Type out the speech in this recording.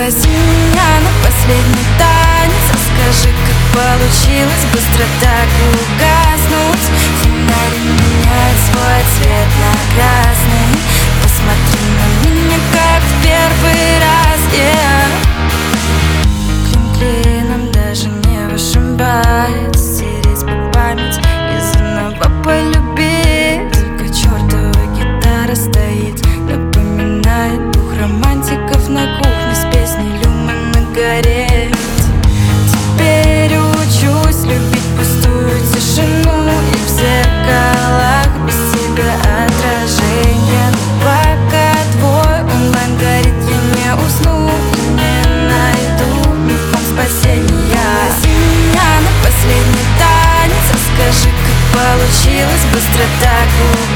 Пригласи меня на последний танец. Расскажи, как получилось быстро так угаснуть. Фонарь меняет свой цвет на красный. Посмотри на меня, как в первый раз, Клин клином даже не вышибает. Стереть бы память и заново полюбить. Только чертова гитара стоит, напоминает дух романтиков на кухне с песней люмом гореть. Теперь учусь любить пустую тишину и в зеркалах без тебя отражение. Но пока твой онлайн горит, я не усну и не найду ни в ком спасения. Пригласи меня на последний танец. Расскажи, как получилось быстро так